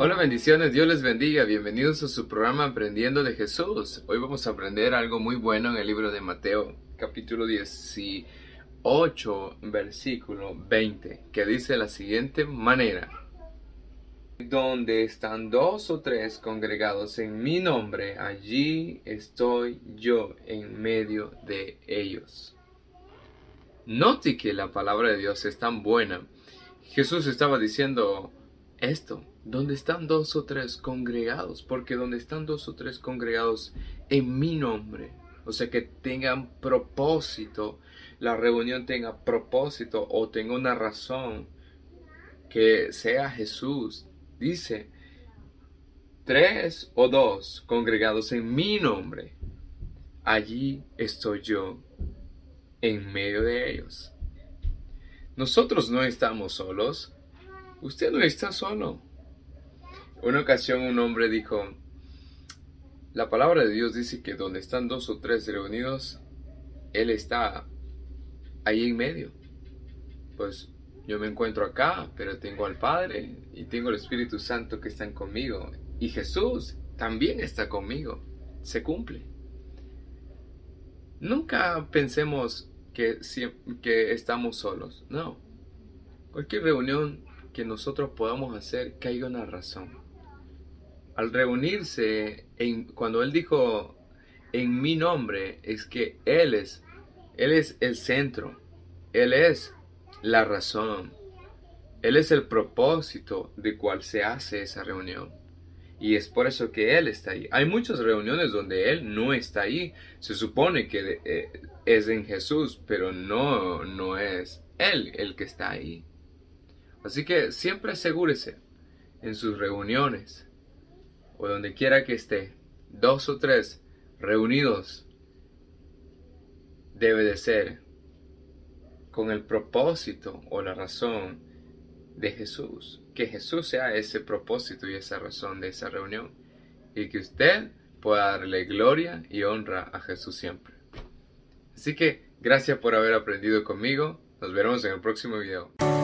Hola, bendiciones, Dios les bendiga, bienvenidos a su programa Aprendiendo de Jesús. Hoy vamos a aprender algo muy bueno en el libro de Mateo, capítulo 18, versículo 20, que dice de la siguiente manera: donde están dos o tres congregados en mi nombre, allí estoy yo en medio de ellos. Note que la palabra de Dios es tan buena. Jesús estaba diciendo esto, donde están dos o tres congregados, porque donde están dos o tres congregados en mi nombre, o sea, que tengan propósito, la reunión tenga propósito o tenga una razón, que sea Jesús. Dice, tres o dos congregados en mi nombre, allí estoy yo en medio de ellos. Nosotros no estamos solos. Usted no está solo. Una ocasión un hombre dijo, la palabra de Dios dice que donde están dos o tres reunidos, Él está ahí en medio. Pues yo me encuentro acá, pero tengo al Padre y tengo el Espíritu Santo que están conmigo. Y Jesús también está conmigo. Se cumple. Nunca pensemos que estamos solos. No. Cualquier reunión que nosotros podamos hacer, que haya una razón. Al reunirse, cuando Él dijo en mi nombre, es que Él es el centro. Él es la razón. Él es el propósito de cual se hace esa reunión. Y es por eso que Él está ahí. Hay muchas reuniones donde Él no está ahí. Se supone que es en Jesús, pero no es Él el que está ahí. Así que siempre asegúrese en sus reuniones o donde quiera que esté, dos o tres reunidos, debe de ser con el propósito o la razón de Jesús. Que Jesús sea ese propósito y esa razón de esa reunión. Y que usted pueda darle gloria y honra a Jesús siempre. Así que gracias por haber aprendido conmigo. Nos veremos en el próximo video.